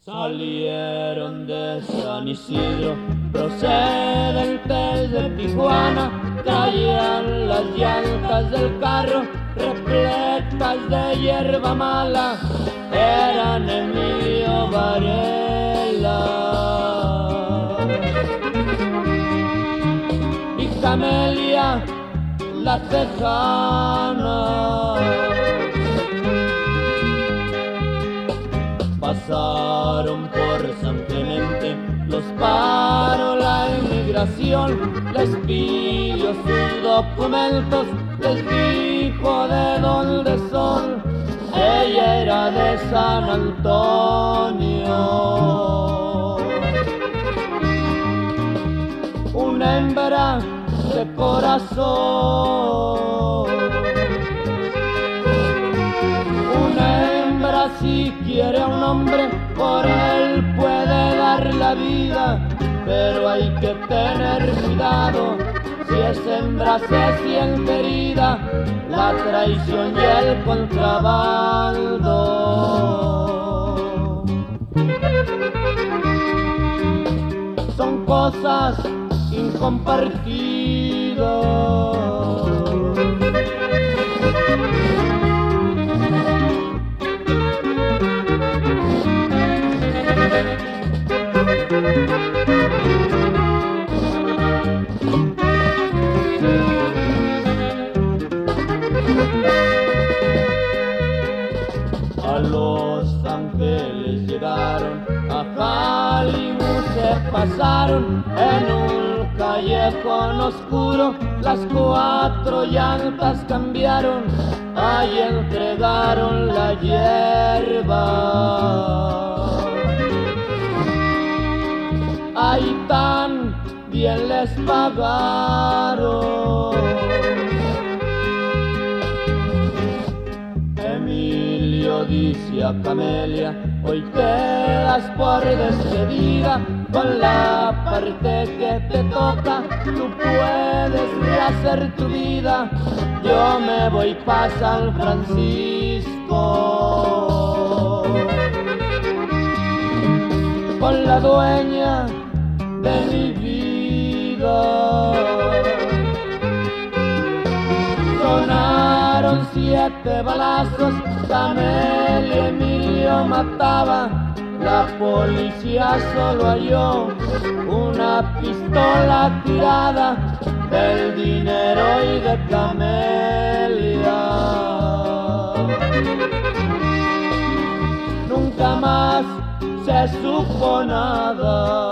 Salieron de San Isidro, procedentes de Tijuana, traían las llantas del carro repletas de hierba mala, eran Emilio Varela y Camelia la Tejana. Pasaron por San Clemente, los paró la inmigración, les pidió sus documentos, les dijo de dónde son. Ella era de San Antonio, una hembra de corazón. Si quiere a un hombre, por él puede dar la vida, pero hay que tener cuidado, si es hembra se siente herida, la traición y el contrabando. Son cosas incompartidas. A Los Ángeles llegaron, a Hollywood se pasaron, en un callejón oscuro las 4 llantas cambiaron, ahí entregaron la hierba. Ahí tan bien les pagaron. Emilio dice a Camelia, hoy quedas por despedida, con la parte que te toca, tú puedes rehacer tu vida, yo me voy pa' San Francisco con la dueña de mi vida. Sonaron 7 balazos, Camelia y Emilio mataba, la policía solo halló una pistola tirada del dinero y de Camelia. Nunca más se supo nada.